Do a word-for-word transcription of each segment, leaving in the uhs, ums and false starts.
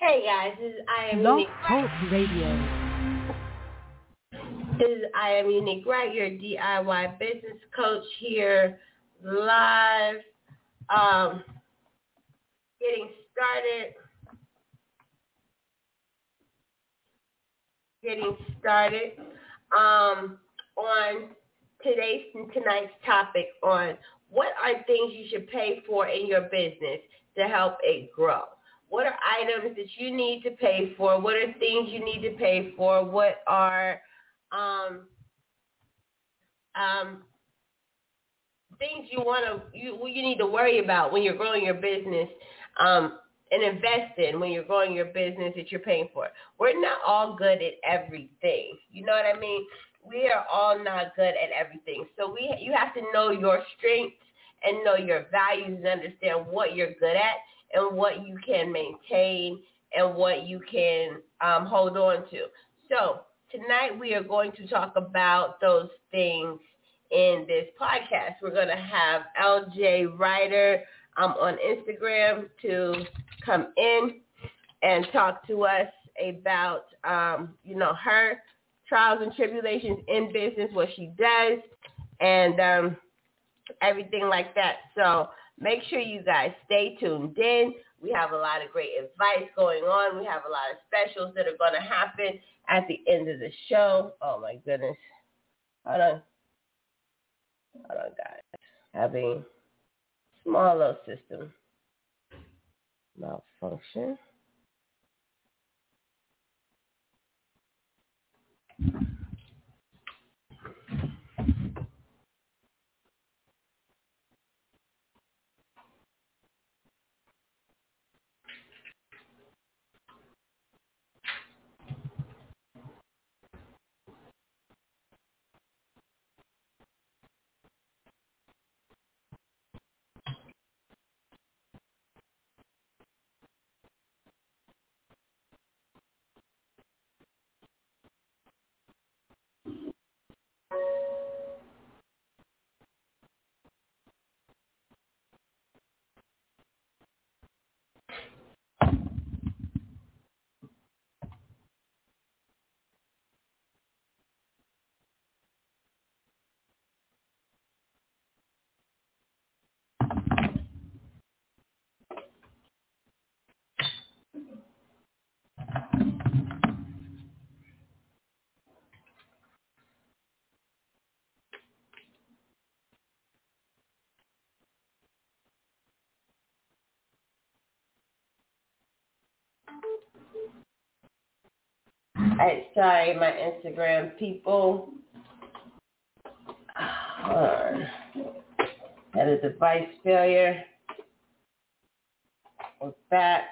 Hey guys, this is I Am Blog Unique. Talk Radio. This is I Am Unique, right? Your D I Y business coach here, live, um, getting started. Getting started um, on today's and tonight's topic on what are things you should pay for in your business to help it grow. What are items that you need to pay for? What are things you need to pay for? What are um, um, things you want to you you need to worry about when you're growing your business um, and invest in when you're growing your business that you're paying for? We're not all good at everything. You know what I mean? We are all not good at everything. So we you have to know your strengths and know your values and understand what you're good at and what you can maintain and what you can um, hold on to. So tonight we are going to talk about those things in this podcast. We're going to have L J Ryder um, on Instagram to come in and talk to us about, um, you know, her trials and tribulations in business, what she does, and um, everything like that. So make sure you guys stay tuned in. We have a lot of great advice going on. We have a lot of specials that are going to happen at the end of the show. Oh, my goodness. Hold on. Hold on, guys. Having small little system malfunction. Hey, sorry, my Instagram people. Hold on. Had a device failure. We're back.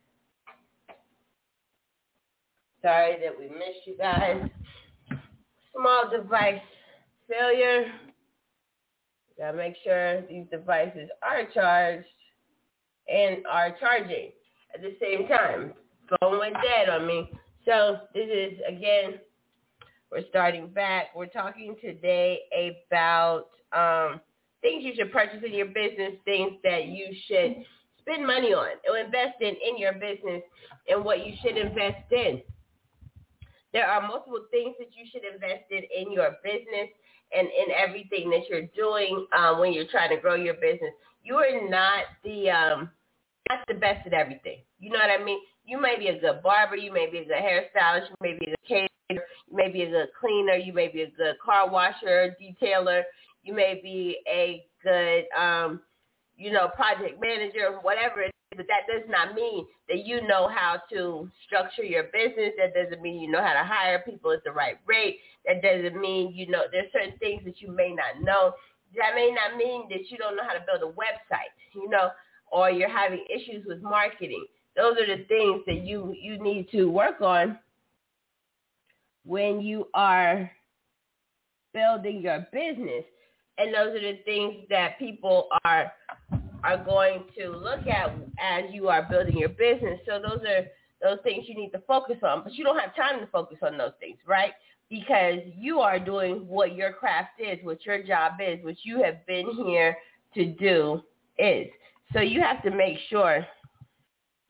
Sorry that we missed you guys. Small device failure. Gotta make sure these devices are charged and are charging at the same time. Phone went dead on me. So this is, again, we're starting back. We're talking today about um, things you should purchase in your business, things that you should spend money on or invest in in your business, and what you should invest in. There are multiple things that you should invest in in your business and in everything that you're doing uh, when you're trying to grow your business. You are not the um, not the best at everything. You know what I mean? You may be a good barber. You may be a good hairstylist. You may be a good caterer. You may be a good cleaner. You may be a good car washer, detailer. You may be a good, um, you know, project manager, whatever it is. But that does not mean that you know how to structure your business. That doesn't mean you know how to hire people at the right rate. That doesn't mean, you know, there's certain things that you may not know. That may not mean that you don't know how to build a website, you know, or you're having issues with marketing. Those are the things that you, you need to work on when you are building your business. And those are the things that people are are going to look at as you are building your business. So those are those things you need to focus on. But you don't have time to focus on those things, right? Because you are doing what your craft is, what your job is, what you have been here to do is. So you have to make sure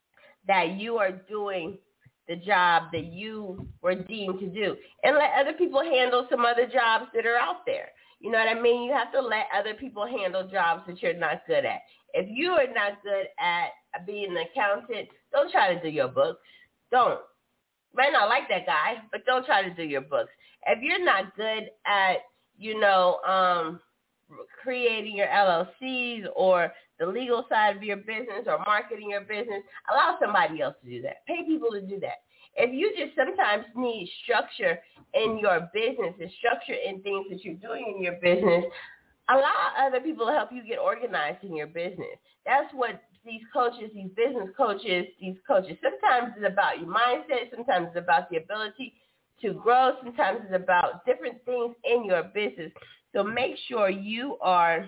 that you are doing the job that you were deemed to do, and let other people handle some other jobs that are out there. You know what I mean? You have to let other people handle jobs that you're not good at. If you are not good at being an accountant, don't try to do your books. Don't. You might not like that guy, but don't try to do your books. If you're not good at, you know, um, creating your L L Cs or the legal side of your business or marketing your business, allow somebody else to do that. Pay people to do that. If you just sometimes need structure in your business and structure in things that you're doing in your business, allow other people to help you get organized in your business. That's what these coaches, these business coaches, these coaches, sometimes it's about your mindset, sometimes it's about the ability to grow, sometimes it's about different things in your business. So make sure you are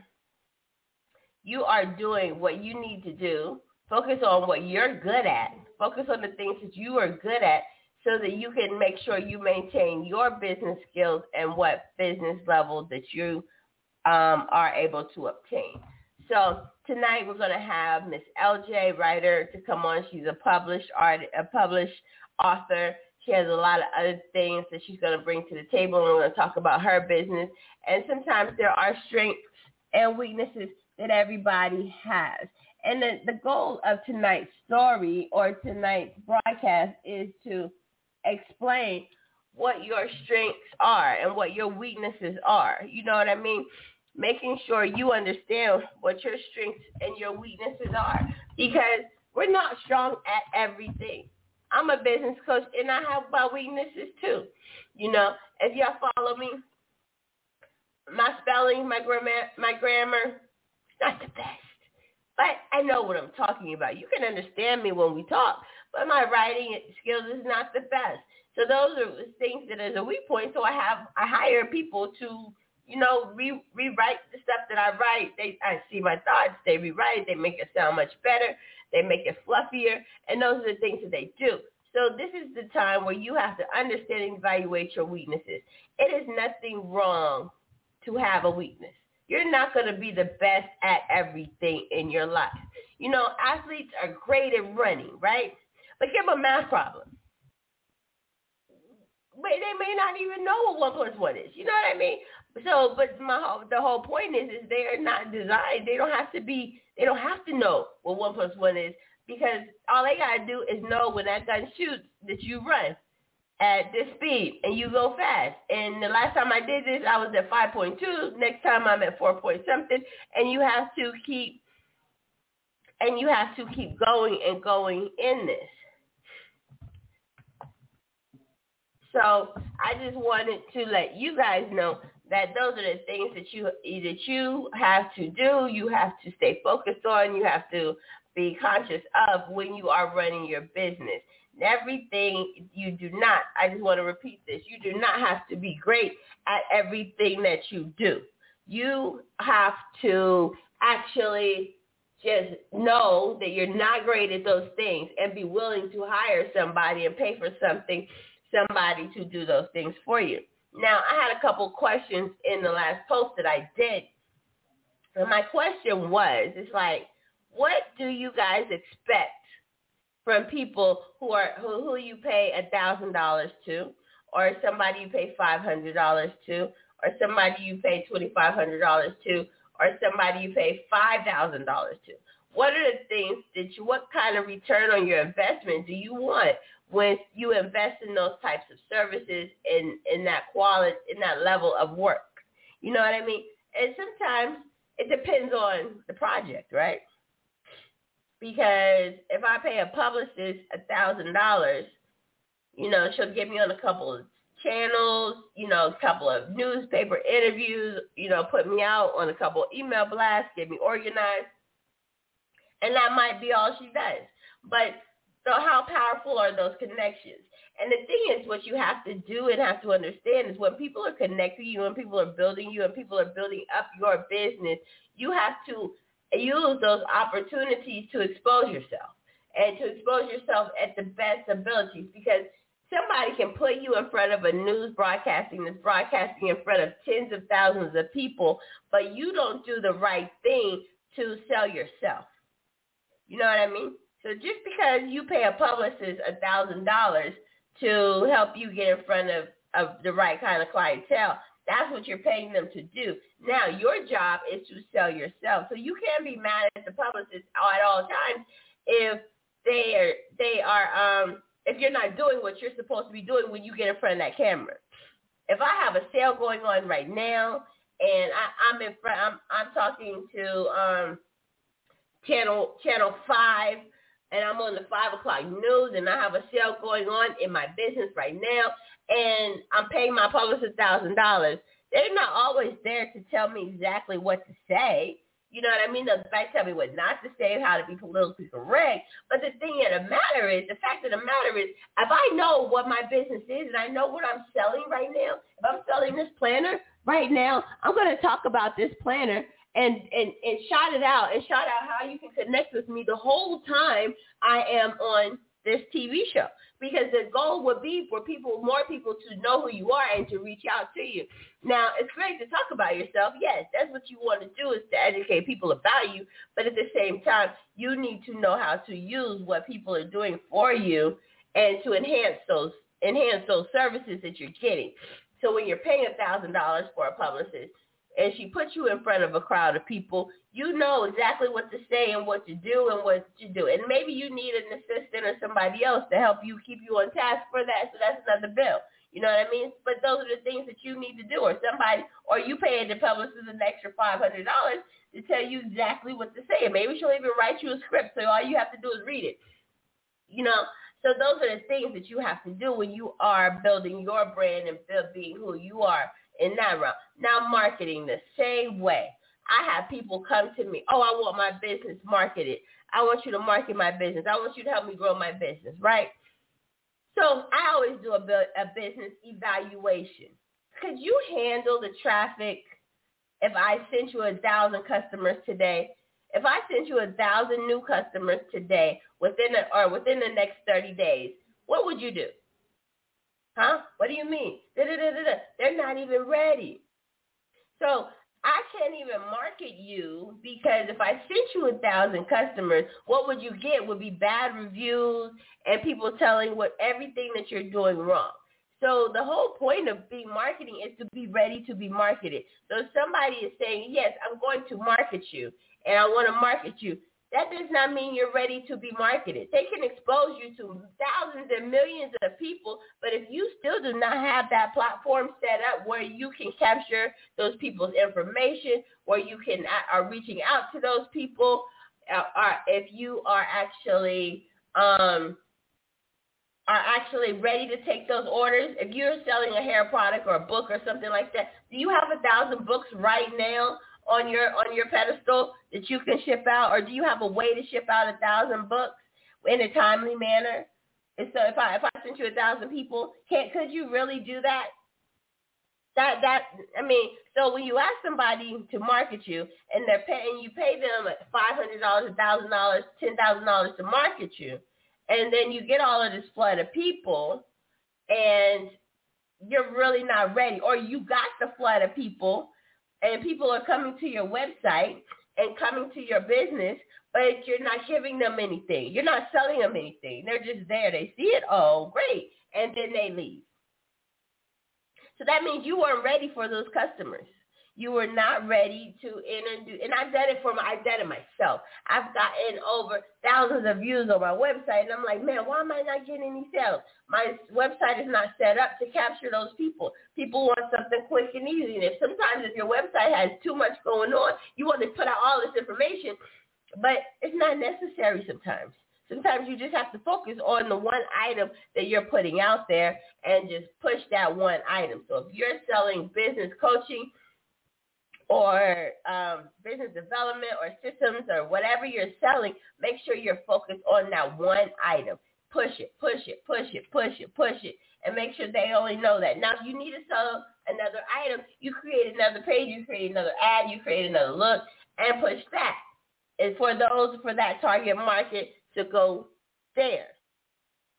you are doing what you need to do. Focus on what you're good at. Focus on the things that you are good at so that you can make sure you maintain your business skills and what business level that you um, are able to obtain. So tonight we're going to have Miss L J Ryder to come on. She's a published art, a published author. She has a lot of other things that she's going to bring to the table, and we're going to talk about her business. And sometimes there are strengths and weaknesses that everybody has. And the, the goal of tonight's story or tonight's broadcast is to explain what your strengths are and what your weaknesses are. You know what I mean? Making sure you understand what your strengths and your weaknesses are, because we're not strong at everything. I'm a business coach, and I have my weaknesses too. You know, if y'all follow me, my spelling, my grammar, my grammar, not the best. But I know what I'm talking about. You can understand me when we talk, but my writing skills is not the best. So those are things that is a weak point. So I have I hire people to, you know, re, rewrite the stuff that I write. They I see my thoughts. They rewrite it. They make it sound much better. They make it fluffier, and those are the things that they do. So this is the time where you have to understand and evaluate your weaknesses. It is nothing wrong to have a weakness. You're not going to be the best at everything in your life. You know, athletes are great at running, right? But give them a math problem. But they may not even know what one plus one is. You know what I mean? So, but my whole, the whole point is, is they're not designed. They don't have to be. They don't have to know what one plus one is, because all they gotta do is know when that gun shoots that you run at this speed and you go fast. And the last time I did this, I was at five point two. Next time I'm at four point something. And you have to keep. And you have to keep going and going in this. So I just wanted to let you guys know that those are the things that you that you have to do. You have to stay focused on. You have to be conscious of when you are running your business. Everything you do not, I just want to repeat this, you do not have to be great at everything that you do. You have to actually just know that you're not great at those things and be willing to hire somebody and pay for something somebody to do those things for you. Now, I had a couple questions in the last post that I did. And my question was, it's like, what do you guys expect from people who are who, who you pay one thousand dollars to, or somebody you pay five hundred dollars to, or somebody you pay twenty-five hundred dollars to, or somebody you pay five thousand dollars to? What are the things that you, what kind of return on your investment do you want when you invest in those types of services in, in that quality, in that level of work? You know what I mean? And sometimes it depends on the project, right? Because if I pay a publicist a thousand dollars, you know, she'll get me on a couple of channels, you know, a couple of newspaper interviews, you know, put me out on a couple of email blasts, get me organized. And that might be all she does. But so how powerful are those connections? And the thing is, what you have to do and have to understand is when people are connecting you and people are building you and people are building up your business, you have to use those opportunities to expose yourself and to expose yourself at the best abilities, because somebody can put you in front of a news broadcasting that's broadcasting in front of tens of thousands of people, but you don't do the right thing to sell yourself. You know what I mean? So just because you pay a publicist a thousand dollars to help you get in front of, of the right kind of clientele, that's what you're paying them to do. Now, your job is to sell yourself. So you can't be mad at the publicist at all times if they are, they are, um, if you're not doing what you're supposed to be doing when you get in front of that camera. If I have a sale going on right now and I, I'm in front, I'm, I'm talking to um, channel channel five, and I'm on the five o'clock news, and I have a sale going on in my business right now, and I'm paying my publicist a thousand dollars. They're not always there to tell me exactly what to say. You know what I mean? They'll tell me what not to say, how to be politically correct. But the thing of the matter is, the fact of the matter is, if I know what my business is and I know what I'm selling right now, if I'm selling this planner right now, I'm going to talk about this planner and, and, and shout it out and shout out how you can connect with me the whole time I am on this T V show. Because the goal would be for people, more people to know who you are and to reach out to you. Now, it's great to talk about yourself. Yes, that's what you want to do, is to educate people about you. But at the same time, you need to know how to use what people are doing for you and to enhance those enhance those services that you're getting. So when you're paying one thousand dollars for a publicist, and she puts you in front of a crowd of people, you know exactly what to say and what to do and what to do. And maybe you need an assistant or somebody else to help you, keep you on task for that. So that's another bill. You know what I mean? But those are the things that you need to do. Or somebody, or you pay the publicist an extra five hundred dollars to tell you exactly what to say. And maybe she'll even write you a script, so all you have to do is read it. You know, so those are the things that you have to do when you are building your brand and being who you are in that realm. Now, marketing the same way. I have people come to me, oh, I want my business marketed. I want you to market my business. I want you to help me grow my business, right? So I always do a, a business evaluation. Could you handle the traffic if I sent you a thousand customers today? If I sent you a thousand new customers today within a, or within the next thirty days, what would you do? Huh? What do you mean? Da-da-da-da-da. They're not even ready. So I can't even market you, because if I sent you a thousand customers, what would you get would be bad reviews and people telling what everything that you're doing wrong. So the whole point of being marketing is to be ready to be marketed. So if somebody is saying, yes, I'm going to market you and I want to market you, that does not mean you're ready to be marketed. They can expose you to thousands and millions of people, but if you still do not have that platform set up where you can capture those people's information, where you can are reaching out to those people, uh, or if you are actually um, are actually ready to take those orders, if you're selling a hair product or a book or something like that, do you have a thousand books right now on your on your pedestal that you can ship out, or do you have a way to ship out a thousand books in a timely manner? And so if I if I sent you a thousand people, can could you really do that? That that I mean, so when you ask somebody to market you and they're paying, you pay them five hundred dollars, a thousand dollars, ten thousand dollars to market you, and then you get all of this flood of people, and you're really not ready, or you got the flood of people, and people are coming to your website and coming to your business, but you're not giving them anything. You're not selling them anything. They're just there. They see it. Oh, great. And then they leave. So that means you weren't ready for those customers. You were not ready to introduce, and I've done it for my, I've done it myself. I've gotten over thousands of views on my website, and I'm like, man, why am I not getting any sales? My website is not set up to capture those people. People want something quick and easy, and if sometimes if your website has too much going on, you want to put out all this information, but it's not necessary sometimes. Sometimes you just have to focus on the one item that you're putting out there and just push that one item. So if you're selling business coaching, or um, business development or systems or whatever you're selling, make sure you're focused on that one item. Push it, push it, push it, push it, push it, and make sure they only know that. Now, if you need to sell another item, you create another page, you create another ad, you create another look, and push that. And for those, for that target market to go there.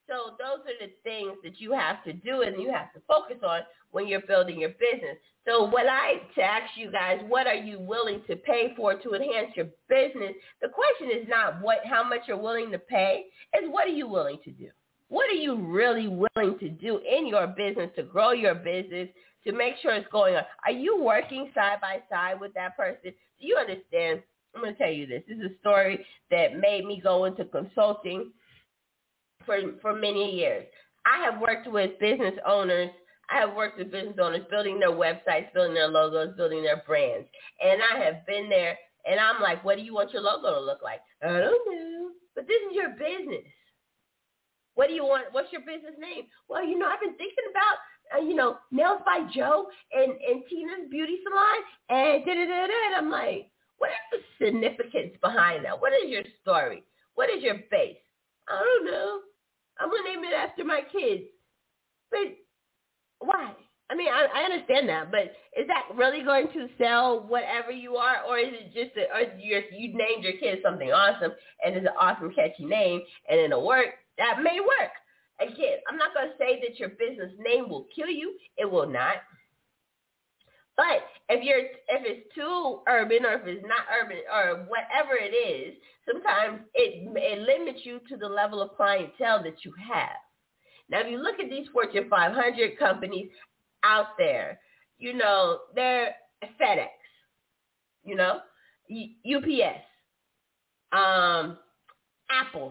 So those are the things that you have to do and you have to focus on when you're building your business. So what I to ask you guys, what are you willing to pay for to enhance your business? The question is not what how much you're willing to pay, it's what are you willing to do? What are you really willing to do in your business to grow your business, to make sure it's going on? Are you working side by side with that person? Do you understand? I'm going to tell you this. This is a story that made me go into consulting for for many years. I have worked with business owners. I have worked with business owners building their websites, building their logos, building their brands. And I have been there, and I'm like, what do you want your logo to look like? I don't know. But this is your business. What do you want? What's your business name? Well, you know, I've been thinking about, uh, you know, Nails by Joe and, and Tina's Beauty Salon, and da-da-da-da. And I'm like, what is the significance behind that? What is your story? What is your base? I don't know. I'm going to name it after my kids. But why? I mean, I, I understand that, but is that really going to sell whatever you are, or is it just, a, or you're, you named your kid something awesome, and it's an awesome, catchy name, and it'll work? That may work. Again, I'm not going to say that your business name will kill you. It will not. But if you're if it's too urban, or if it's not urban, or whatever it is, sometimes it it limits you to the level of clientele that you have. Now, if you look at these Fortune five hundred companies out there, you know, they're FedEx, you know, U P S, um, Apple,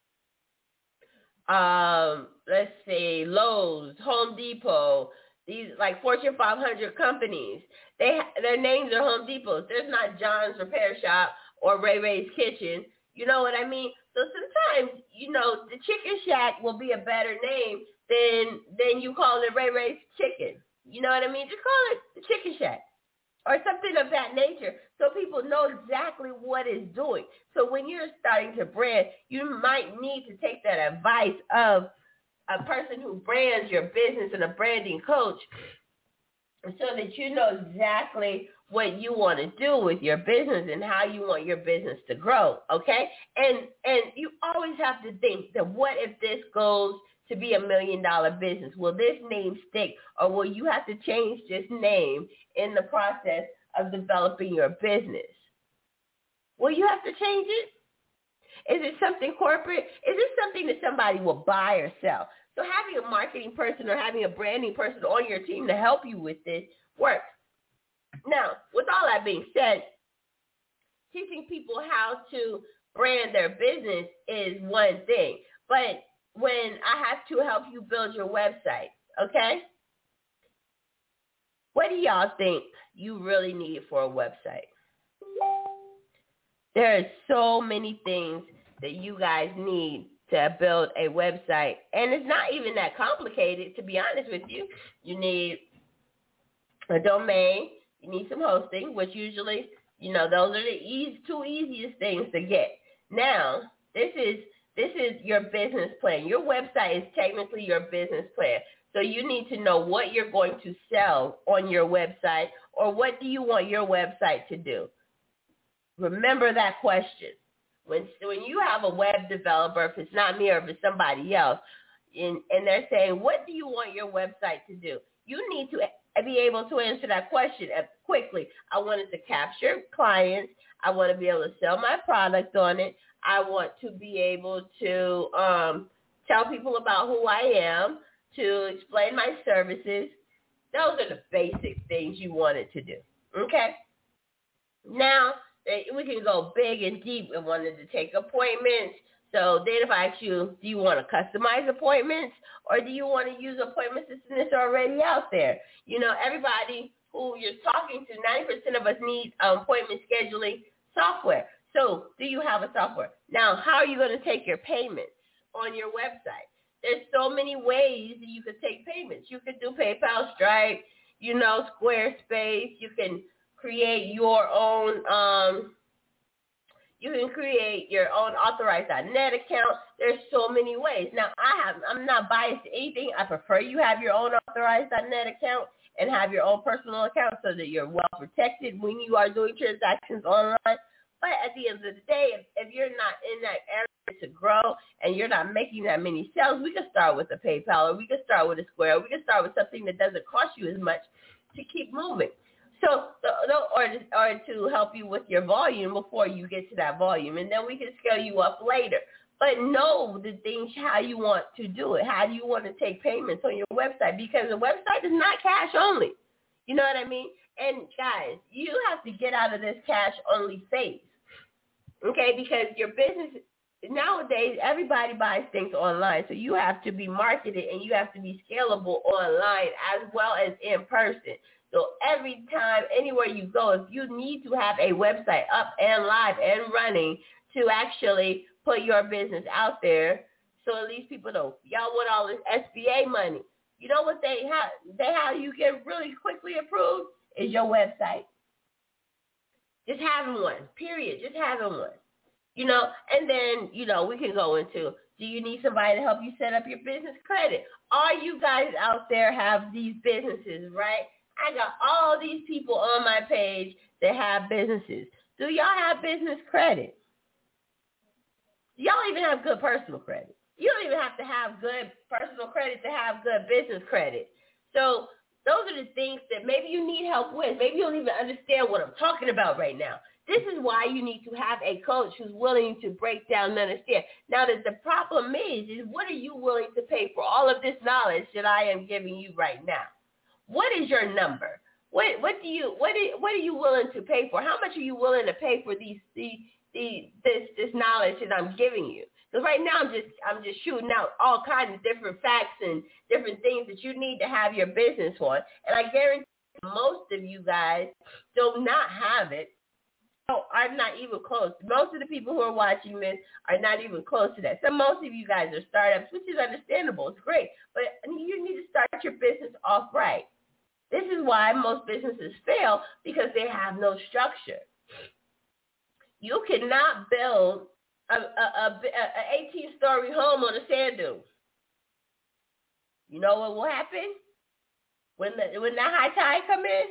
um, let's say Lowe's, Home Depot. These like Fortune five hundred companies, they their names are Home Depots. There's not John's Repair Shop or Ray Ray's Kitchen. You know what I mean? So sometimes, you know, the Chicken Shack will be a better name than than you call it Ray Ray's Chicken. You know what I mean? Just call it the Chicken Shack or something of that nature, so people know exactly what it's doing. So when you're starting to brand, you might need to take that advice of a person who brands your business and a branding coach, so that you know exactly what you want to do with your business and how you want your business to grow, okay? And and you always have to think that what if this goes to be a million dollar business? Will this name stick, or will you have to change this name in the process of developing your business? Will you have to change it? Is it something corporate? Is it something that somebody will buy or sell? So having a marketing person or having a branding person on your team to help you with this works. Now, with all that being said, teaching people how to brand their business is one thing. But when I have to help you build your website, okay, what do y'all think you really need for a website? There are so many things that you guys need to build a website. And it's not even that complicated, to be honest with you. You need a domain. You need some hosting, which usually, you know, those are the easy, two easiest things to get. Now, this is this is your business plan. Your website is technically your business plan. So you need to know what you're going to sell on your website, or what do you want your website to do? Remember that question. When when you have a web developer, if it's not me or if it's somebody else, and, and they're saying, what do you want your website to do? You need to be able to answer that question quickly. I want it to capture clients. I want to be able to sell my product on it. I want to be able to um, tell people about who I am, to explain my services. Those are the basic things you want it to do, okay? Now, we can go big and deep and wanted to take appointments. So then if I ask you, do you want to customize appointments, or do you want to use appointment system that's already out there? You know, everybody who you're talking to, ninety percent of us need um, appointment scheduling software. So do you have a software? Now, how are you going to take your payments on your website? There's so many ways that you could take payments. You could do PayPal, Stripe, you know, Squarespace. You can create your own, um, you can create your own authorized dot net account. There's so many ways. Now, I have, I'm not biased to anything. I prefer you have your own authorized dot net account and have your own personal account so that you're well protected when you are doing transactions online. But at the end of the day, if, if you're not in that area to grow and you're not making that many sales, we can start with a PayPal, or we can start with a Square, or we can start with something that doesn't cost you as much to keep moving. So, or, or to help you with your volume before you get to that volume, and then we can scale you up later. But know the things, how you want to do it. How do you want to take payments on your website? Because the website is not cash only. You know what I mean? And guys, you have to get out of this cash only phase. Okay? Because your business, nowadays, everybody buys things online. So you have to be marketed and you have to be scalable online as well as in person. So every time, anywhere you go, if you need to have a website up and live and running to actually put your business out there, so at least people know, y'all want all this S B A money. You know what they have? They how you get really quickly approved is your website. Just having one, period. Just having one. You know, and then, you know, we can go into, do you need somebody to help you set up your business credit? All you guys out there have these businesses, right? I got all these people on my page that have businesses. Do y'all have business credit? Do y'all even have good personal credit? You don't even have to have good personal credit to have good business credit. So those are the things that maybe you need help with. Maybe you don't even understand what I'm talking about right now. This is why you need to have a coach who's willing to break down and understand. Now, that the problem is, is what are you willing to pay for all of this knowledge that I am giving you right now? What is your number? What what do you what is, what are you willing to pay for? How much are you willing to pay for these the the this this knowledge that I'm giving you? Because right now I'm just I'm just shooting out all kinds of different facts and different things that you need to have your business on, and I guarantee most of you guys do not have it. So I'm not even close. Most of the people who are watching this are not even close to that. So most of you guys are startups, which is understandable. It's great, but you need to start your business off right. This is why most businesses fail, because they have no structure. You cannot build a, a, a, a eighteen-story home on a sand dune. You know what will happen when the when that high tide come in?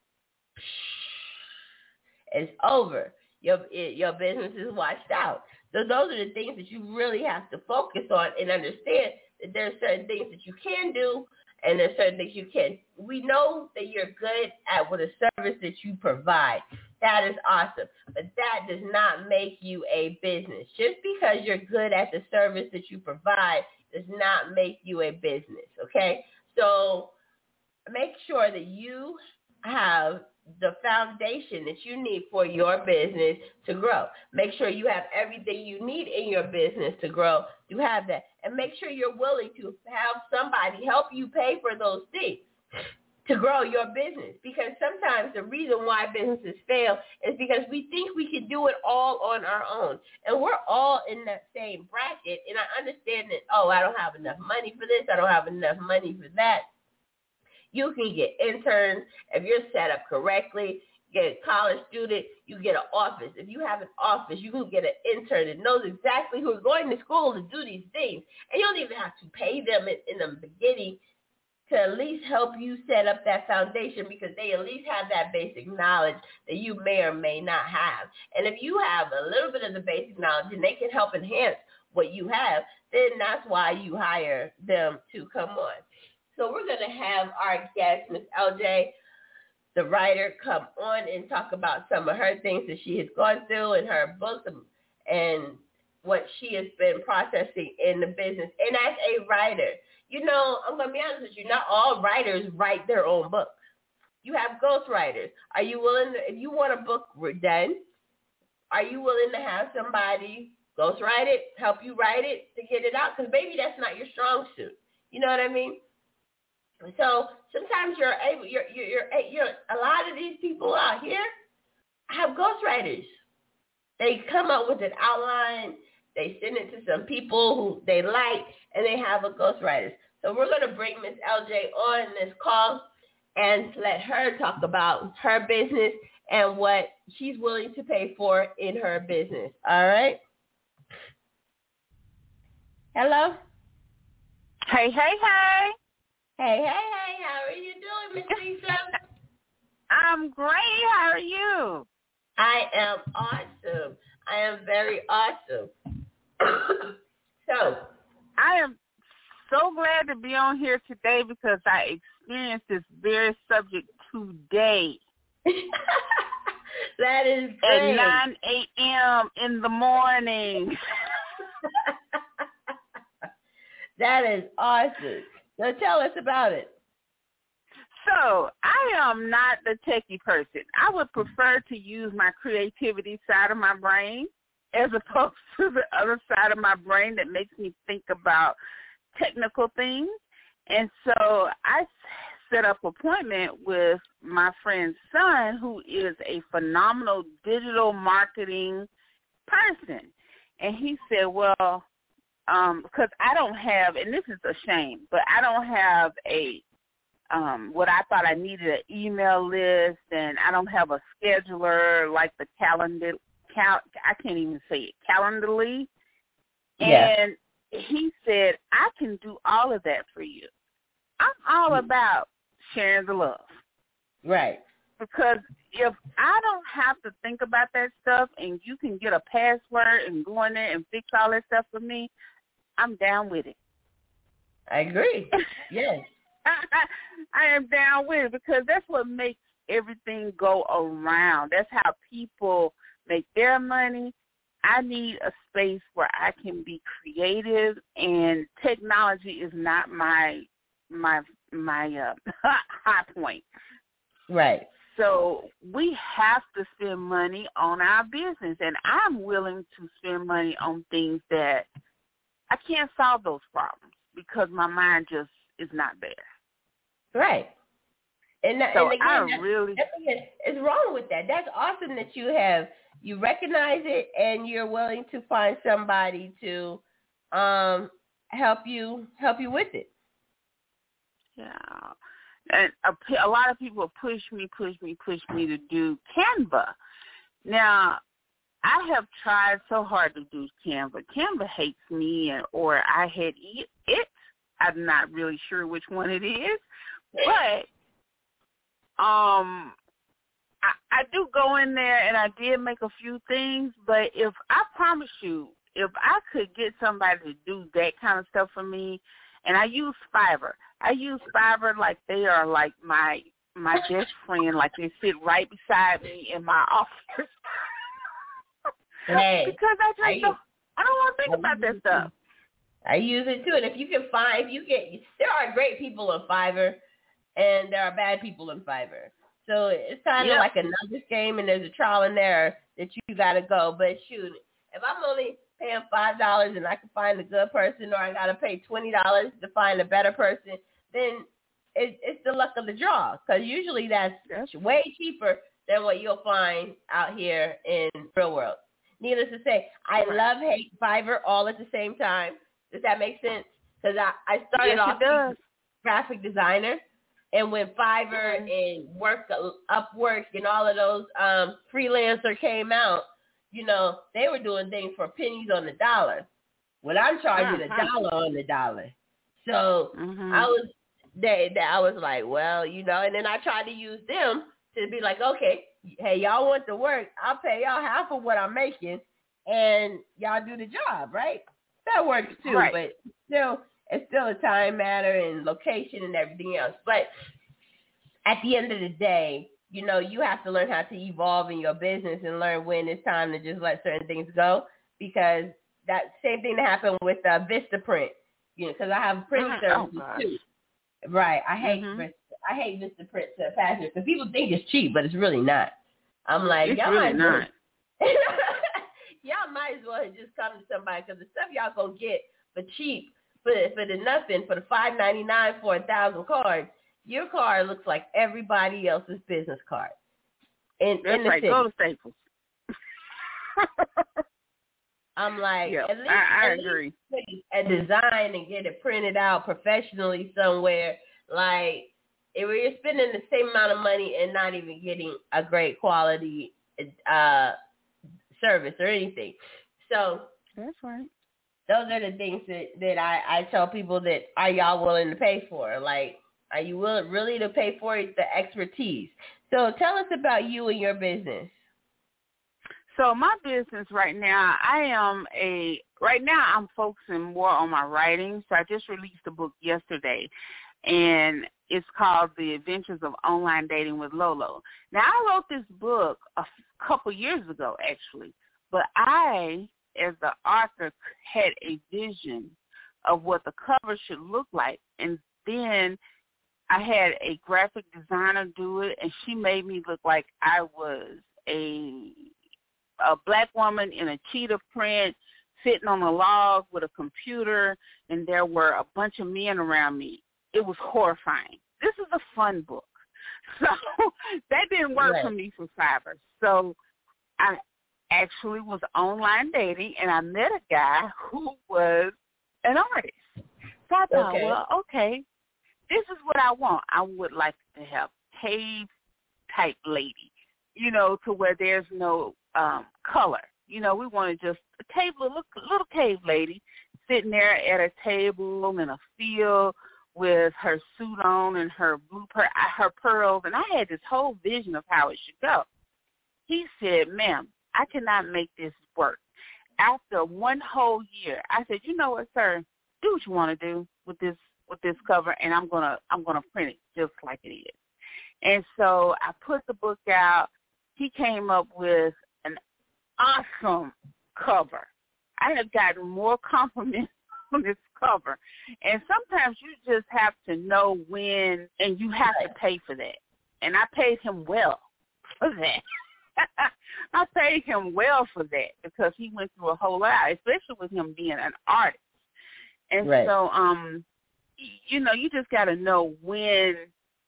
It's over. Your it, your business is washed out. So those are the things that you really have to focus on and understand that there are certain things that you can do and there's certain things you can't. We know that you're good at what a service that you provide. That is awesome. But that does not make you a business. Just because you're good at the service that you provide does not make you a business, okay? So make sure that you have the foundation that you need for your business to grow. Make sure you have everything you need in your business to grow. You have that. And make sure you're willing to have somebody help you pay for those things to grow your business. Because sometimes the reason why businesses fail is because we think we can do it all on our own. And we're all in that same bracket. And I understand that, oh, I don't have enough money for this. I don't have enough money for that. You can get interns if you're set up correctly. You get a college student, you get an office. If you have an office, you can get an intern that knows exactly who's going to school to do these things. And you don't even have to pay them in, in the beginning to at least help you set up that foundation, because they at least have that basic knowledge that you may or may not have. And if you have a little bit of the basic knowledge and they can help enhance what you have, then that's why you hire them to come on. So we're going to have our guest, Miz L J, the writer, come on and talk about some of her things that she has gone through in her book and what she has been processing in the business. And as a writer, you know, I'm going to be honest with you, not all writers write their own books. You have ghostwriters. Are you willing to, if you want a book done, are you willing to have somebody ghostwrite it, help you write it to get it out? Because maybe that's not your strong suit. You know what I mean? So sometimes you're able, you're, you're, you're, you're, a lot of these people out here have ghostwriters. They come up with an outline, they send it to some people who they like, and they have a ghostwriter. So we're going to bring Miz L J on this call and let her talk about her business and what she's willing to pay for in her business. All right? Hello? Hey, hey, hey. Hey, hey, hey, how are you doing, Miss Lisa? I'm great. How are you? I am awesome. awesome. I am very awesome. So, I am so glad to be on here today because I experienced this very subject today. That is great. At nine a.m. in the morning. That is awesome. So tell us about it. So I am not the techie person. I would prefer to use my creativity side of my brain as opposed to the other side of my brain that makes me think about technical things. And so I set up an appointment with my friend's son, who is a phenomenal digital marketing person. And he said, well, um, because I don't have, and this is a shame, but I don't have a, um, what I thought I needed, an email list, and I don't have a scheduler like the calendar, cal, I can't even say it, Calendarly. Yeah. And he said, I can do all of that for you. I'm all about sharing the love. Right. Because if I don't have to think about that stuff and you can get a password and go in there and fix all that stuff for me, I'm down with it. I agree. Yes. I am down with it because that's what makes everything go around. That's how people make their money. I need a space where I can be creative, and technology is not my my my uh, high point. Right. So we have to spend money on our business, and I'm willing to spend money on things that I can't solve those problems because my mind just is not there. Right. And, so and again, I that's, really that's, it's wrong with that. That's awesome that you have, you recognize it and you're willing to find somebody to um, help you, help you with it. Yeah. And a, a lot of people push me, push me, push me to do Canva. Now, I have tried so hard to do Canva. Canva hates me, and, or I hate it. I'm not really sure which one it is. But um, I, I do go in there, and I did make a few things. But if I promise you, if I could get somebody to do that kind of stuff for me, and I use Fiverr. I use Fiverr like they are like my my best friend, like they sit right beside me in my office. Hey, because I just I, don't, I don't want to think I about that stuff. I use it too, and if you can find, if you get, there are great people on Fiverr, and there are bad people on Fiverr. So it's kind of yep. like a numbers game, and there's a trial and error that you got to go. But shoot, if I'm only paying five dollars and I can find a good person, or I got to pay twenty dollars to find a better person, then it, it's the luck of the draw. Because usually that's Yes. way cheaper than what you'll find out here in real world. Needless to say, I right. love, hate Fiverr all at the same time. Does that make sense? Because I, I started yes, off as a graphic designer, and when Fiverr mm-hmm. and Work Upwork and all of those um, freelancer came out, you know, they were doing things for pennies on the dollar. Well, I'm charging uh-huh. a dollar on the dollar. So mm-hmm. I was they, they I was like, well, you know, and then I tried to use them to be like, okay, hey, y'all want the work, I'll pay y'all half of what I'm making, and y'all do the job, right? That works too, right. but still, it's still a time matter and location and everything else. But at the end of the day, you know, you have to learn how to evolve in your business and learn when it's time to just let certain things go, because that same thing that happened with uh, Vistaprint, you know, because I have printing mm-hmm. services oh, too. Right. I hate mm-hmm. Vista, I hate Vistaprint to passion because people think it's cheap, but it's really not. I'm like, it's y'all really might not. Well, y'all might as well just come to somebody, because the stuff y'all gonna get for cheap, for for the nothing, for the five ninety-nine for a thousand cards, your card looks like everybody else's business card. In That's in the right. city. Go to Staples. I'm like, yep. at least, I, I at agree. least a design and get it printed out professionally somewhere. Like, if you're spending the same amount of money and not even getting a great quality uh, service or anything. So that's right. Those are the things that, that I, I tell people that are y'all willing to pay for? Like, are you willing really to pay for the expertise? So tell us about you and your business. So my business right now, I am a, right now I'm focusing more on my writing. So I just released a book yesterday, and it's called The Adventures of Online Dating with Lolo. Now, I wrote this book a f- couple years ago, actually, but I, as the author, had a vision of what the cover should look like, and then I had a graphic designer do it, and she made me look like I was a a black woman in a cheetah print sitting on a log with a computer, and there were a bunch of men around me. It was horrifying. This is a fun book. So that didn't work right. for me for Fiverr. So I actually was online dating, and I met a guy who was an artist. So I thought, okay. well, okay, this is what I want. I would like to have cave-type lady, you know, to where there's no um, color. You know, we wanted just a cave, little, little cave lady sitting there at a table in a field with her suit on and her blue per- her pearls, and I had this whole vision of how it should go. He said, ma'am, I cannot make this work. After one whole year, I said, you know what, sir, do what you want to do with this with this cover, and I'm gonna I'm gonna print it just like it is. And so I put the book out. He came up with an awesome cover. I have gotten more compliments on this cover. And sometimes you just have to know when, and you have to pay for that. And I paid him well for that. I paid him well for that because he went through a whole lot, especially with him being an artist. And right. so, um, you know, you just got to know when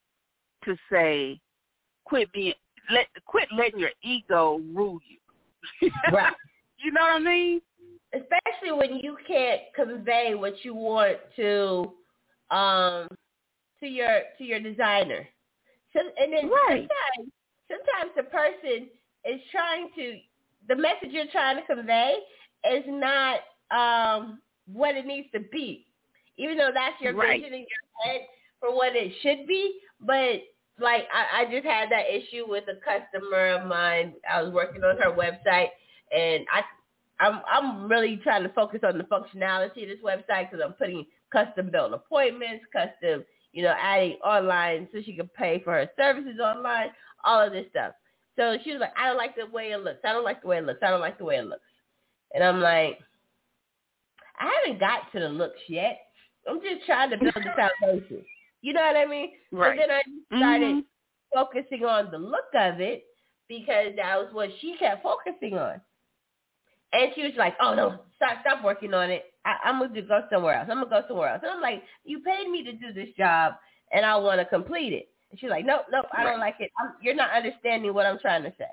to say, quit being, let, quit letting your ego rule you. Right. You know what I mean? Especially when you can't convey what you want to, um, to your to your designer. So, and then right. sometimes, sometimes the person is trying to, the message you're trying to convey is not um, what it needs to be. Even though that's your right. vision in your head for what it should be. But, like, I, I just had that issue with a customer of mine. I was working on her website, and I, I'm, I'm really trying to focus on the functionality of this website because I'm putting custom built appointments, custom, you know, adding online so she can pay for her services online, all of this stuff. So she was like, I don't like the way it looks. I don't like the way it looks. I don't like the way it looks. And I'm like, I haven't got to the looks yet. I'm just trying to build the foundation. You know what I mean? Right. So then I started mm-hmm. focusing on the look of it because that was what she kept focusing on. And she was like, oh, no, stop stop working on it. I, I'm going to go somewhere else. I'm going to go somewhere else. And I'm like, you paid me to do this job, and I want to complete it. And she's like, nope, nope, I don't like it. I'm, you're not understanding what I'm trying to say.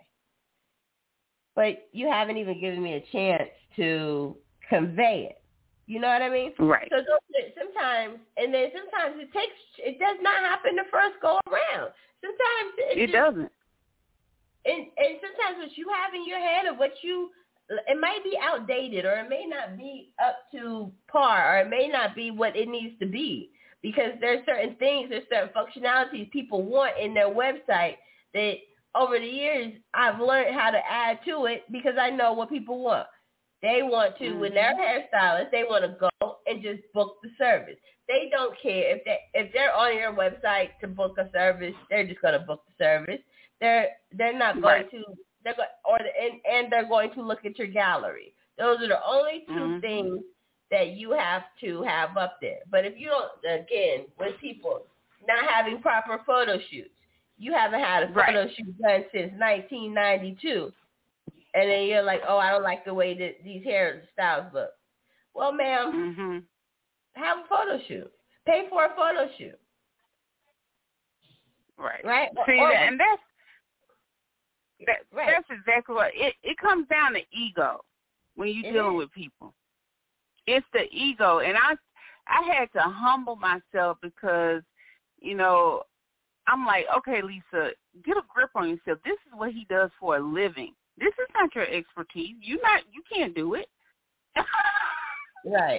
But you haven't even given me a chance to convey it. You know what I mean? Right. So sometimes, and then sometimes it takes, it does not happen the first go around. Sometimes it, it just, doesn't. And, and sometimes what you have in your head of what you, it might be outdated, or it may not be up to par, or it may not be what it needs to be, because there's certain things, there's certain functionalities people want in their website that over the years I've learned how to add to it because I know what people want. They want to, mm-hmm. when they're hairstylists, they want to go and just book the service. They don't care if they if they're on your website to book a service, they're just going to book the service. They're they're not going right. to they're go, or the, and, and they're going to look at your gallery. Those are the only two mm-hmm. things that you have to have up there. But if you don't, again, with people not having proper photo shoots, you haven't had a photo right. shoot done since nineteen ninety-two. And then you're like, oh, I don't like the way that these hairstyles look. Well, ma'am, mm-hmm. have a photo shoot. Pay for a photo shoot. Right. Right? See, or, that, and that's that, right. that's exactly what it, it comes down to ego when you're it dealing is. with people. It's the ego, and I I had to humble myself because, you know, I'm like, okay, Lisa, get a grip on yourself. This is what he does for a living. This is not your expertise. You not you can't do it. Right.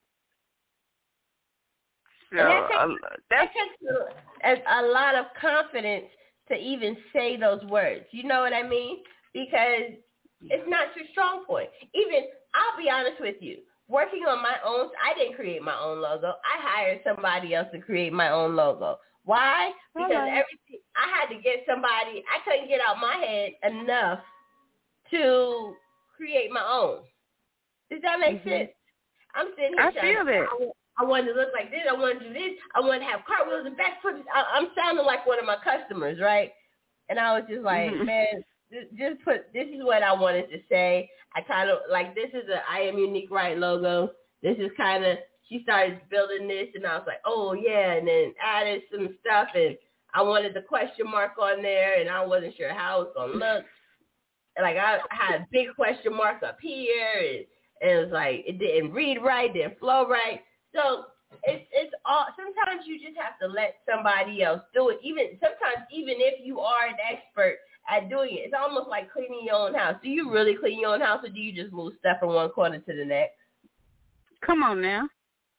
So that takes, uh, that takes a, a lot of confidence to even say those words. You know what I mean? Because It's not your strong point. Even, I'll be honest with you, working on my own, I didn't create my own logo. I hired somebody else to create my own logo. Why? Because right. everything, I had to get somebody, I couldn't get out my head enough to create my own. Does that make mm-hmm. sense? I'm sitting here I trying feel to, that. I, I wanted to look like this. I wanted to do this. I wanted to have cartwheels and backflips. I, I'm sounding like one of my customers, right? And I was just like, mm-hmm. man, just put, this is what I wanted to say. I kind of, like, this is a I Am Unique Right logo. This is kind of, she started building this, and I was like, oh, yeah, and then added some stuff, and I wanted the question mark on there, and I wasn't sure how it was going to look. Like, I had a big question mark up here, and, and it was like, it didn't read right, didn't flow right. So it's it's all, sometimes you just have to let somebody else do it. Even sometimes, even if you are an expert at doing it, it's almost like cleaning your own house. Do you really clean your own house, or do you just move stuff from one corner to the next? Come on now.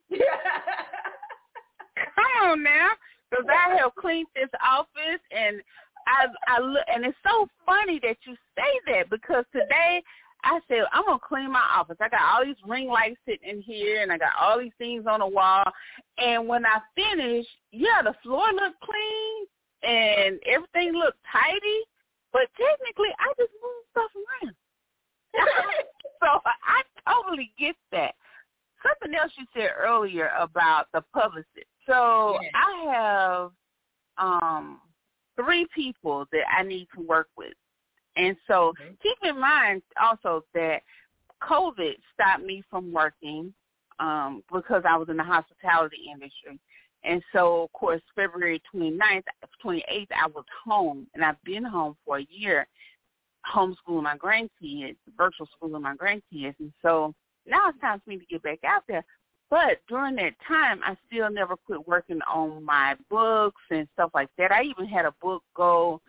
Come on now. Because I have cleaned this office, and I I look, and it's so funny that you say that, because today I said, I'm going to clean my office. I got all these ring lights sitting in here, and I got all these things on the wall. And when I finish, yeah, the floor looked clean, and everything looked tidy. But technically, I just moved stuff around. So I totally get that. Something else you said earlier about the publicist. So yeah. I have um, three people that I need to work with. And so okay. keep in mind also that COVID stopped me from working um, because I was in the hospitality industry. And so, of course, February twenty-ninth, twenty-eighth, I was home, and I've been home for a year, homeschooling my grandkids, virtual schooling my grandkids. And so now it's time for me to get back out there. But during that time, I still never quit working on my books and stuff like that. I even had a book go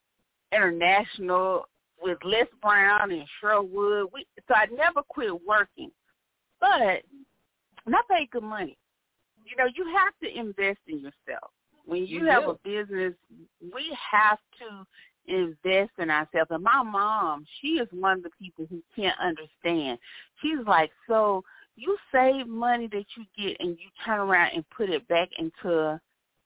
international with Les Brown and Sherwood. We, so I never quit working. But and I paid good money. You know, you have to invest in yourself. When you, you have do. a business, we have to invest in ourselves. And my mom, she is one of the people who can't understand. She's like, so you save money that you get and you turn around and put it back into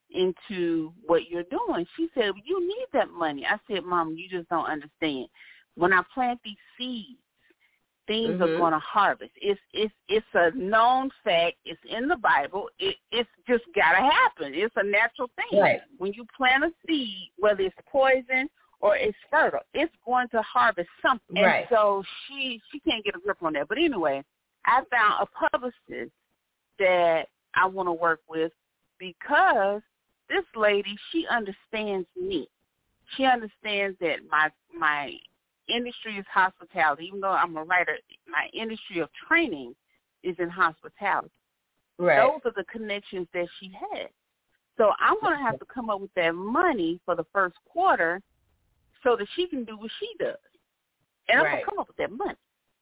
into what you're doing. She said, well, you need that money. I said, Mom, you just don't understand. When I plant these seeds, things mm-hmm. are going to harvest. It's it's it's a known fact. It's in the Bible. It, it's just got to happen. It's a natural thing. Right. When you plant a seed, whether it's poison or it's fertile, it's going to harvest something. Right. And so she, she can't get a grip on that. But anyway, I found a publicist that I want to work with because this lady, she understands me. She understands that my my industry is hospitality. Even though I'm a writer, my industry of training is in hospitality. Right. Those are the connections that she has. So I'm going to have to come up with that money for the first quarter so that she can do what she does. And I'm right. going to come up with that money.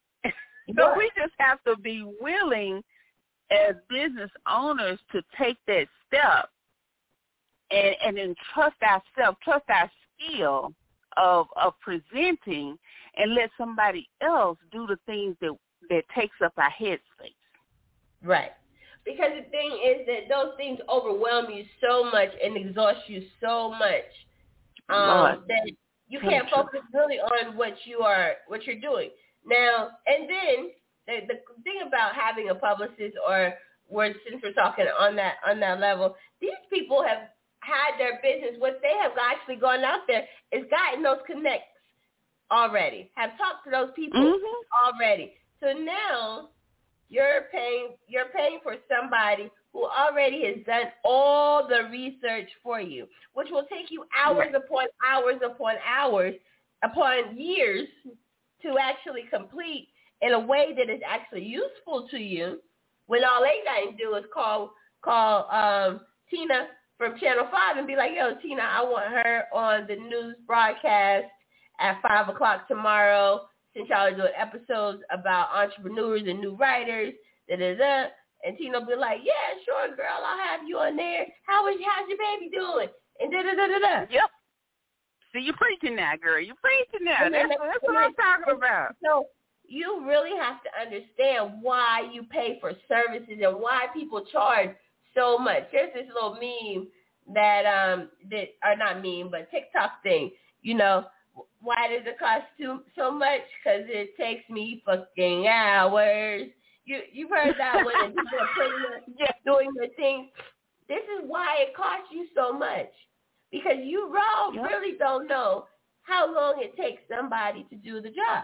So right. we just have to be willing as business owners to take that step and, and then trust ourselves, trust our skill of of presenting, and let somebody else do the things that that takes up our headspace. Right. Because the thing is that those things overwhelm you so much and exhaust you so much um, that you can't focus really on what you are what you're doing. Now, and then the, the thing about having a publicist, or where since we're talking on that on that level, these people have had their business. What they have actually gone out there is gotten those connects already, have talked to those people mm-hmm. already. So now you're paying you're paying for somebody who already has done all the research for you, which will take you hours right. upon hours upon hours upon years to actually complete in a way that is actually useful to you, when all they got to do is call call um, Tina from Channel five and be like, yo, Tina, I want her on the news broadcast at five o'clock tomorrow, since y'all are doing episodes about entrepreneurs and new writers, da-da-da. And Tina will be like, yeah, sure, girl, I'll have you on there. How is, how's your baby doing? And da-da-da-da-da. Yep. See, you're preaching now, girl. You're preaching now. And That's, then, that's and what I'm then, talking about. So you really have to understand why you pay for services and why people charge so much. There's this little meme that um that are not meme, but TikTok thing. You know, why does it cost too so much? Because it takes me fucking hours. You you've heard that when people are putting the, yes. doing the things. This is why it costs you so much, because you all yep. really don't know how long it takes somebody to do the job.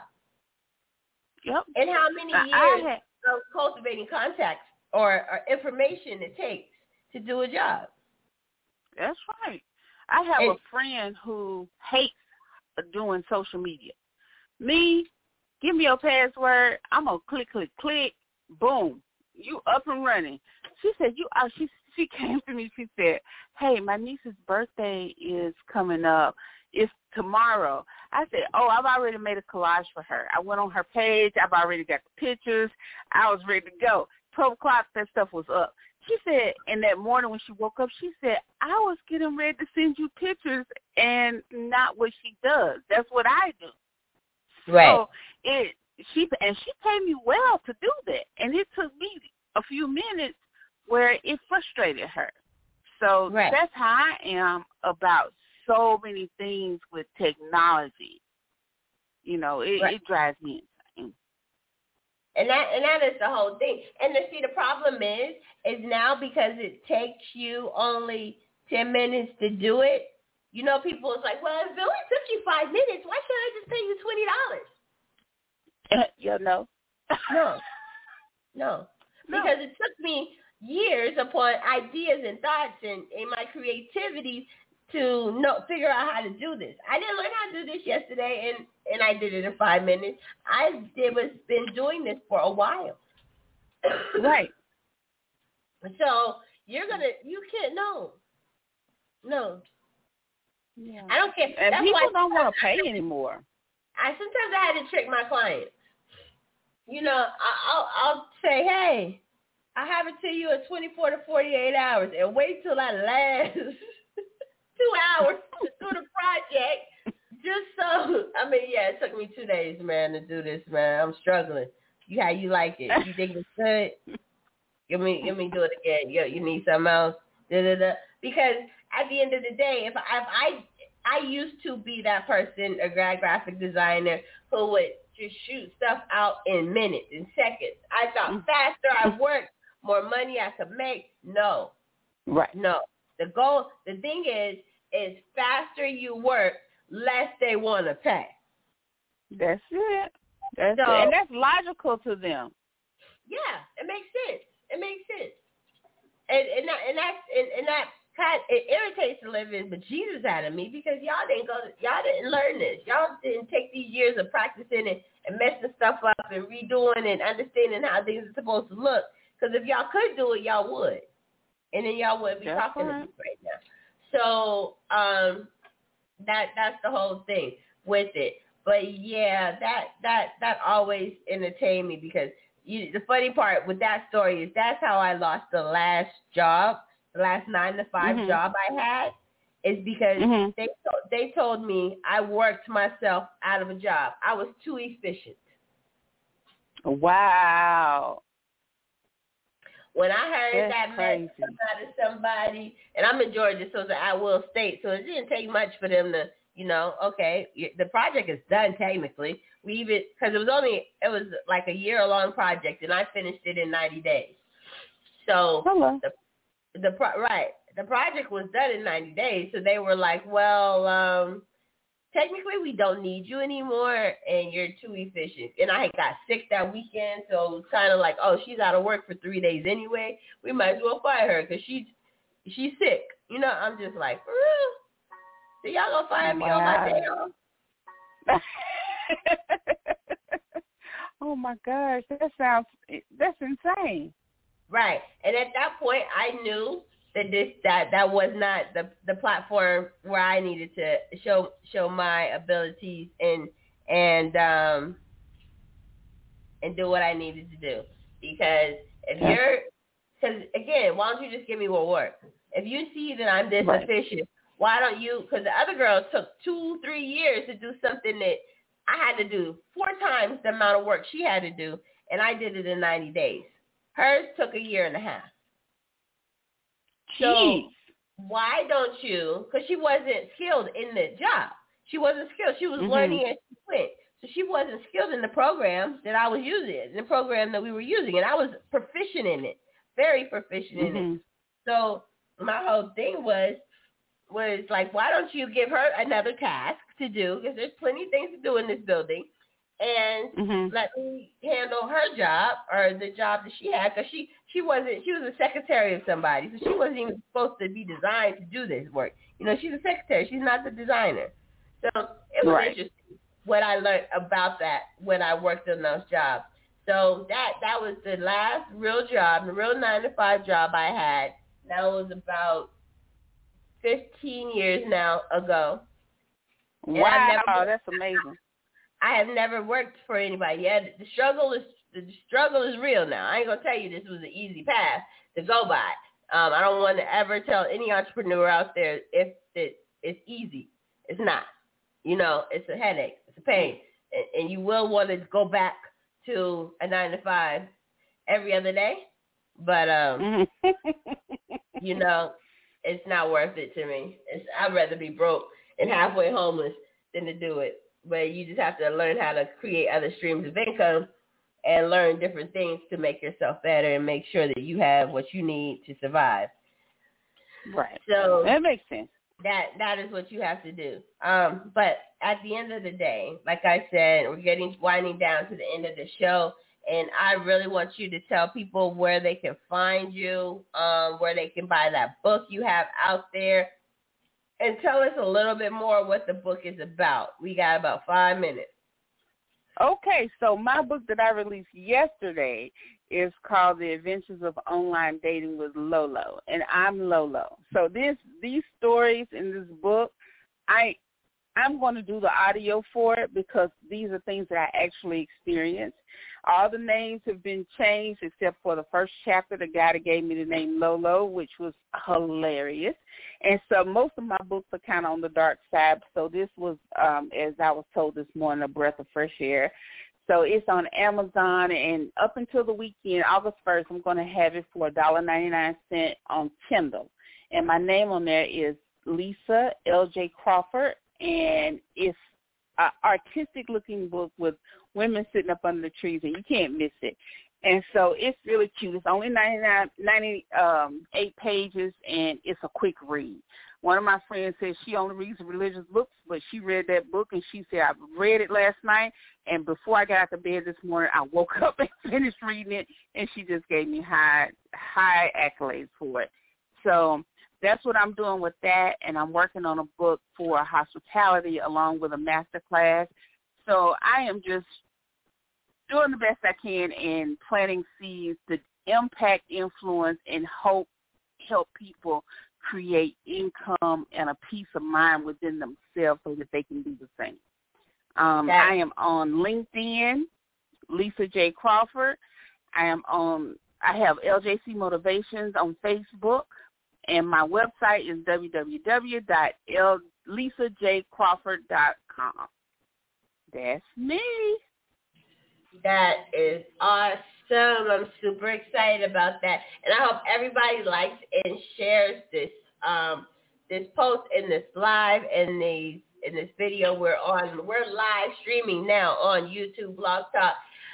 Yep. And how many I, years I had, of cultivating contacts or, or information it takes to do a job. That's right. I have and, a friend who hates doing social media. Me, give me your password. I'm going to click, click, click. Boom. You up and running. She said, you. Uh, she she came to me. She said, hey, my niece's birthday is coming up. It's tomorrow. I said, oh, I've already made a collage for her. I went on her page. I've already got the pictures. I was ready to go. twelve o'clock, that stuff was up. She said, and that morning when she woke up, she said, I was getting ready to send you pictures and not what she does. That's what I do. Right. So it, she, and she paid me well to do that. And it took me a few minutes where it frustrated her. So right. that's how I am about so many things with technology. You know, it, right. it drives me insane. And that and that is the whole thing. And the, see, the problem is, is now because it takes you only ten minutes to do it, you know, people is like, well, if it only took you five minutes, why can't I just pay you twenty dollars? You know? No. No. No. Because it took me years upon ideas and thoughts and, and my creativity to know, figure out how to do this. I didn't learn how to do this yesterday, and, and I did it in five minutes. I did was been doing this for a while. Right. So you're gonna, you can't know. No. Yeah. I don't care. And That's people why don't want to pay anymore. I sometimes I had to trick my clients. You know, I, I'll I'll say, hey, I have it to you in twenty-four to forty-eight hours, and wait till I last two hours to do the project. Just so, I mean, yeah, it took me two days, man, to do this, man. I'm struggling. You how you like it? You think it's good? Give me, give me do it again. You, you need something else? Da, da, da. Because at the end of the day, if I, if I, I used to be that person, a grad graphic designer who would just shoot stuff out in minutes, in seconds. I thought faster I worked, more money I could make. No, right? No. The goal, the thing is, is faster you work, less they want to pay. That's it. That's so, it. And that's logical to them. Yeah, it makes sense. It makes sense. And and that and that's and, and that kind it irritates the living bejesus out of me because y'all didn't go to, y'all didn't learn this. Y'all didn't take these years of practicing and, and messing stuff up and redoing and understanding how things are supposed to look. Because if y'all could do it, y'all would. And then y'all wouldn't be that's talking right. to me right now. So um, that that's the whole thing with it. But yeah, that that that always entertained me because you, the funny part with that story is that's how I lost the last job, the last nine to five mm-hmm. job I had, is because mm-hmm. they they told me I worked myself out of a job. I was too efficient. Wow. When I heard That's that crazy. message out of somebody, and I'm in Georgia, so it's an at-will state, so it didn't take much for them to, you know, okay, the project is done technically. We even, because it was only, it was like a year-long project, and I finished it in ninety days. So, Hello. the, the pro, right, the project was done in ninety days, so they were like, well, um, technically we don't need you anymore, and you're too efficient. And I had got sick that weekend, so it was kind of like, oh, she's out of work for three days anyway. We might as well fire her because she's, she's sick. You know, I'm just like, for real? So y'all gonna fire me wow. on my day off? Oh my gosh, that sounds that's insane. Right, and at that point, I knew that this that that was not the the platform where I needed to show show my abilities and and um and do what I needed to do. Because if you're, because again, why don't you just give me more work? If you see that I'm this right. efficient, why don't you, because the other girls took two, three years to do something that I had to do four times the amount of work she had to do, and I did it in ninety days. Hers took a year and a half. Jeez. So why don't you, because she wasn't skilled in the job. She wasn't skilled. She was mm-hmm. learning as she went. So she wasn't skilled in the program that I was using, the program that we were using, and I was proficient in it, very proficient in mm-hmm. it. So my whole thing was, was like, why don't you give her another task to do, because there's plenty of things to do in this building, and mm-hmm. let me handle her job or the job that she had, because she, she wasn't, she was a secretary of somebody, so she wasn't even supposed to be designed to do this work. You know, she's a secretary. She's not the designer. So it was right. interesting what I learned about that when I worked on those jobs. So that, that was the last real job, the real nine to five job I had. That was about fifteen years now ago. And wow, never, that's amazing. I have never worked for anybody yet. The struggle is the struggle is real now. I ain't gonna tell you this was an easy path to go by. Um, I don't want to ever tell any entrepreneur out there if it, it's easy. It's not. You know, it's a headache. It's a pain, and, and you will want to go back to a nine to five every other day. But um, you know, it's not worth it to me. It's, I'd rather be broke and halfway homeless than to do it. But you just have to learn how to create other streams of income and learn different things to make yourself better and make sure that you have what you need to survive. Right. So that makes sense. That that is what you have to do. Um, but at the end of the day, like I said, we're getting winding down to the end of the show, and I really want you to tell people where they can find you, um, where they can buy that book you have out there, and tell us a little bit more what the book is about. We got about five minutes. Okay, so my book that I released yesterday is called The Adventures of Online Dating with Lolo, and I'm Lolo. So this these stories in this book, I I'm going to do the audio for it because these are things that I actually experienced. All the names have been changed except for the first chapter, the guy that gave me the name Lolo, which was hilarious. And so most of my books are kind of on the dark side. So this was, um, as I was told this morning, a breath of fresh air. So it's on Amazon, and up until the weekend, August first, I'm going to have it for one dollar and ninety-nine cents on Kindle. And my name on there is Lisa L J Crawford, and it's an artistic-looking book with women sitting up under the trees, and you can't miss it. And so it's really cute. It's only ninety-nine, ninety-eight pages, and it's a quick read. One of my friends said she only reads religious books, but she read that book, and she said, I read it last night, and before I got out of bed this morning, I woke up and finished reading it, and she just gave me high, high accolades for it. So that's what I'm doing with that, and I'm working on a book for hospitality along with a master class. So I am just doing the best I can in planting seeds to impact, influence, and hope help people create income and a peace of mind within themselves so that they can do the same. Um, I am on LinkedIn, Lisa J. Crawford. I am on. I have L J C Motivations on Facebook, and my website is w w w dot lisa j crawford dot com. That's me. That is awesome. I'm super excited about that. And I hope everybody likes and shares this um, this post in this live and these in this video we're on. We're live streaming now on YouTube, Blog Talk,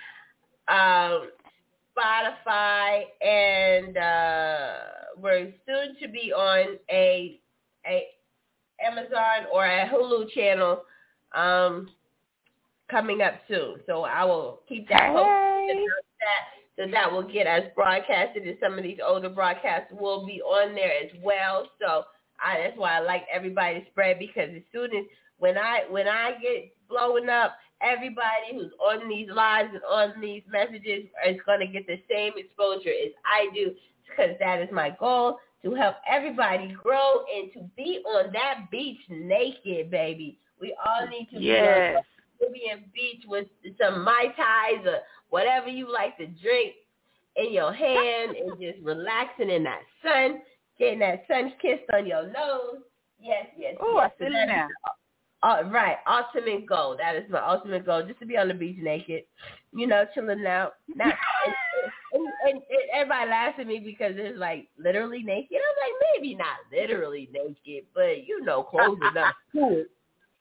um, Spotify, and uh, we're soon to be on a a Amazon or a Hulu channel um, coming up soon. So I will keep that posted so that will get us broadcasted, and some of these older broadcasts will be on there as well. So I, that's why I like everybody to spread, because as soon as when I when I get blowing up, everybody who's on these lives and on these messages is going to get the same exposure as I do, because that is my goal, to help everybody grow and to be on that beach naked, baby. We all need to yes. be on Caribbean beach with some Mai Tais or whatever you like to drink in your hand and just relaxing in that sun, getting that sun kissed on your nose, Yes, yes, Oh, yes. I feel it now. Uh, right, ultimate goal. That is my ultimate goal, just to be on the beach naked, you know, chilling out. Not, and, and, and, and everybody laughs at me because it's like literally naked. I'm like, maybe not literally naked, but you know, close enough to it.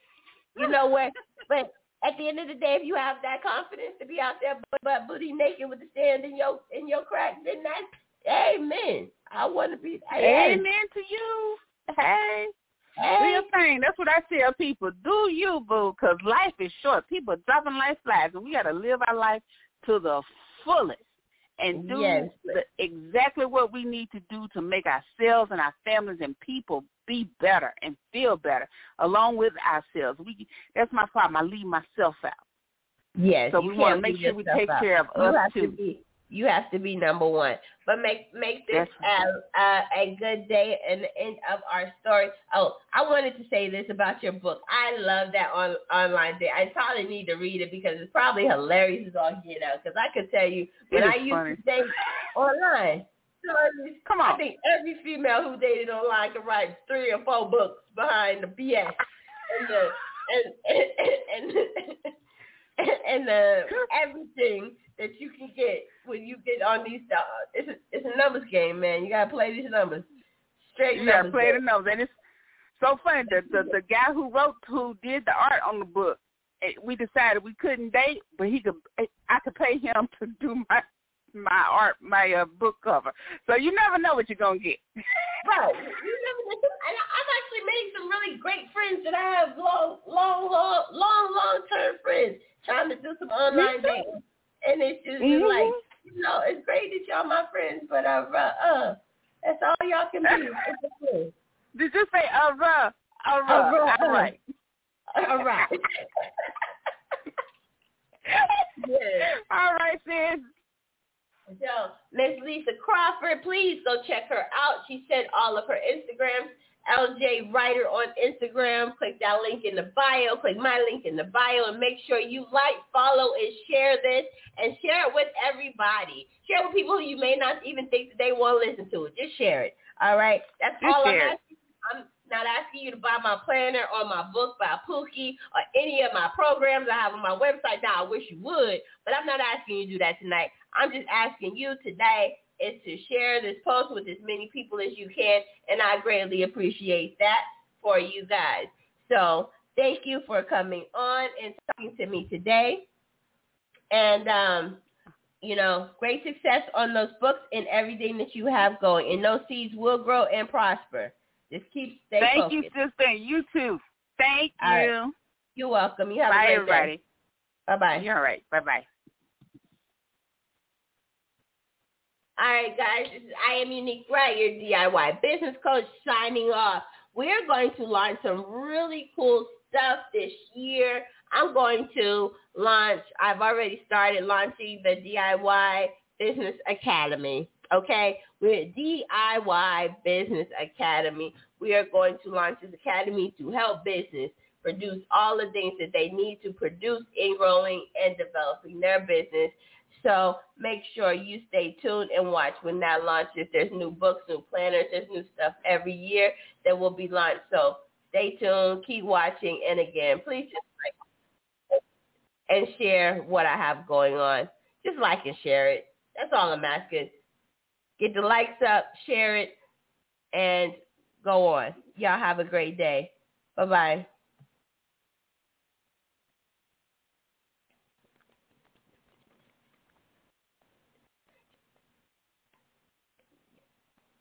You know what? But at the end of the day, if you have that confidence to be out there butt, butt booty naked with the sand in your in your crack, then that's amen. I want to be. Hey, amen to you. Hey. hey. Do your thing. That's what I tell people. Do you, boo, because life is short. People are dropping life flags, and we got to live our life to the fullest and do yes. the, exactly what we need to do to make ourselves and our families and people be better and feel better along with ourselves. We That's my problem. I leave myself out. Yes. So we want to make sure we take out. care of you us, have too. To be, you have to be number one. But make make this a, a, a good day and the end of our story. Oh, I wanted to say this about your book. I love that on online day. I probably need to read it because it's probably hilarious as all get out. Because I could tell you, when I used funny. to date online, so Come on. I think every female who dated online could write three or four books behind the B S and the and and and, and, and the everything that you can get when you get on these stuff. It's a, it's a numbers game, man. You gotta play these numbers. Straight you numbers. You gotta play game. the numbers, and it's so funny. The, the the guy who wrote, who did the art on the book, we decided we couldn't date, but he could. I could pay him to do my my art, my uh, book cover. So you never know what you're gonna get. Right. You never know. And I've actually made some really great friends that I have long, long, long, long, long term friends trying to do some online dating. And it's just mm-hmm. like, you know, it's great that y'all my friends, but uh, uh, that's all y'all can be. Did you say uh, uh, uh, uh, uh, all right? All right. Yes. All right, sis. So, Miss Lisa Crawford, please go check her out. She sent all of her Instagrams. L J Writer on Instagram. Click that link in the bio. Click my link in the bio and make sure you like, follow, and share this. And share it with everybody. Share it with people who you may not even think that they want to listen to it. Just share it. All right? That's Just all I'm share. asking. I'm not asking you to buy my planner or my book by Pookie or any of my programs I have on my website. Now, I wish you would, but I'm not asking you to do that tonight. I'm just asking you today is to share this post with as many people as you can, and I greatly appreciate that for you guys. So thank you for coming on and talking to me today. And, um, you know, great success on those books and everything that you have going. And those seeds will grow and prosper. Just keep stay Thank focused. you, sister. You too. Thank all you. Right. You're welcome. You have Bye, a great everybody. day. Bye-bye. You're all right. Bye-bye. All right, guys. This is I Am Unique Right, your D I Y business coach, signing off. We're going to launch some really cool stuff this year. I'm going to launch, I've already started launching the D I Y Business Academy. Okay, we're at D I Y Business Academy. We are going to launch this academy to help business produce all the things that they need to produce in growing and developing their business. So make sure you stay tuned and watch when that launches. There's new books, new planners, there's new stuff every year that will be launched. So stay tuned, keep watching, and again, please just like and share what I have going on. Just like and share it. That's all I'm asking. Get the likes up, share it, and go on. Y'all have a great day. Bye-bye.